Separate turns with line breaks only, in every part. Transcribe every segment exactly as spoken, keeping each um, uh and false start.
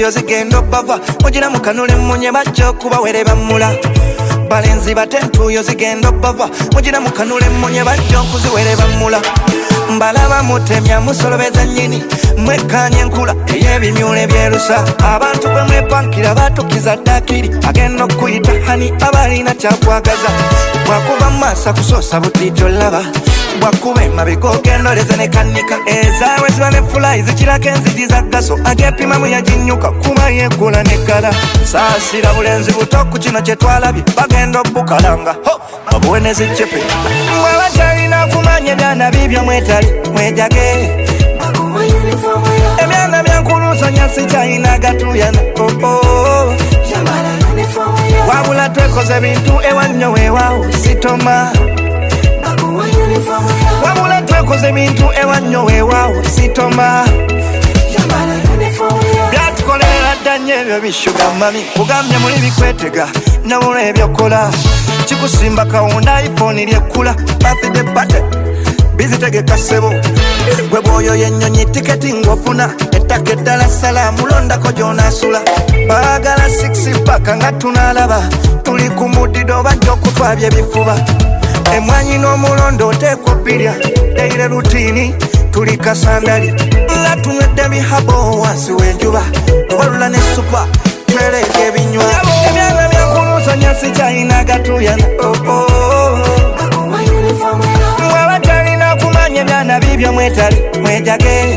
entuuyo zigenda obbava mugira mukanule mmunye bajja okuba were bamula balenzi bate entuuyo zigenda obbava mugira mukanule mmunye bajja okuziwere bamula mbalaba mutemya musolobeza nnyini mwekkaanya enkula ey'ebimyula ebyerusa abantu bwe mwepankira batukiza ddakiri agenda okuyita hani abalina kyakwagaza bwakuva mu maaso akusoosa butiijo laba bwakuba emabega ogendoleze ne kannika ezaawe ziba ne fulayi zikirako enzigi za gaso ageepimamu yaginnyuka kuma yeegula neggala saasira bulenzi buto ku kino kye twalabye bagenda obbukalanga babuwe ne zijjepe mwaba kyalina kumanya ebyana bibyo mwetali mwejage ebyana byankulusanya sikyalina gatuyana wabula twekoze bintu ewannyo weewaawo sitoma wabula twekoze bintu ewannyo weewaawo sitoma byatukolera dda nnyo ebyo bishuga mami kugambye muli bikwetega nobula ebyokola kikusimba kawunda iphone lyekkula birthday party bizitegeka ssebo gwe bwoyo yennyonyi tiketi ng'ofuna ettaka eddala salaamu londako gy'onaasula baagala six pack nga tunaalaba tuli ku muddido bajja okutwabya ebifuba emwanyi n'omulondo oteekwa obbirya eire rutiini tuli kasandali nga tunywedde bihabo wansi w'enjuba obalula ne supa twereeka ebinywa ebyana byankulusanya sikyalina gatuyana mwaba talina kumanya ebyana bibyo mwetali mwejage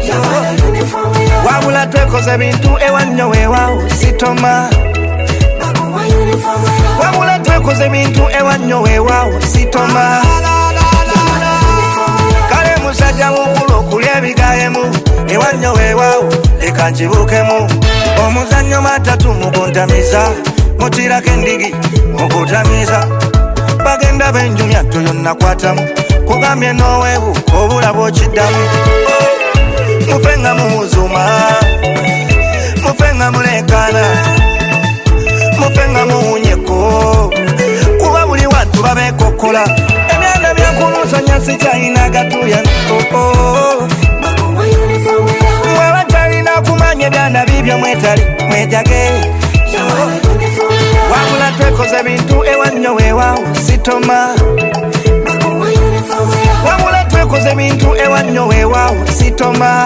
wabula twekoze bintu ewannyo weewaawo sitoma wabula twekoze bintu ewannyo weewaawo sitoma kale musajja mukulu okulya ebigayemu ewannyo weewaawo leka nkibuukemu omuzannyo matatu muguntamiza mutirako endigi mugutamiza bagenda benjumya toyonnakwatamu kugambye n'oweebuuka obula bw'okiddamu mufe nga muwuzuma mufe nga muleekaana mufe nga muwunyeko kuba buli wantu babeekokkola ebyana byankulusanya sikyalina gatuyana mwaba talina kumanya ebyana bibyo mwetali mwejage wabula twekoze bintu ewannyo weewaawo sitoma wabula twekoze bintu ewannyo weewaawo sitoma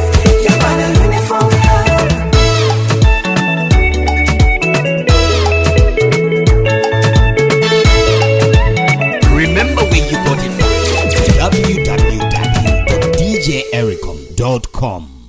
Remember where you got it from. w w w dot d j ericom dot com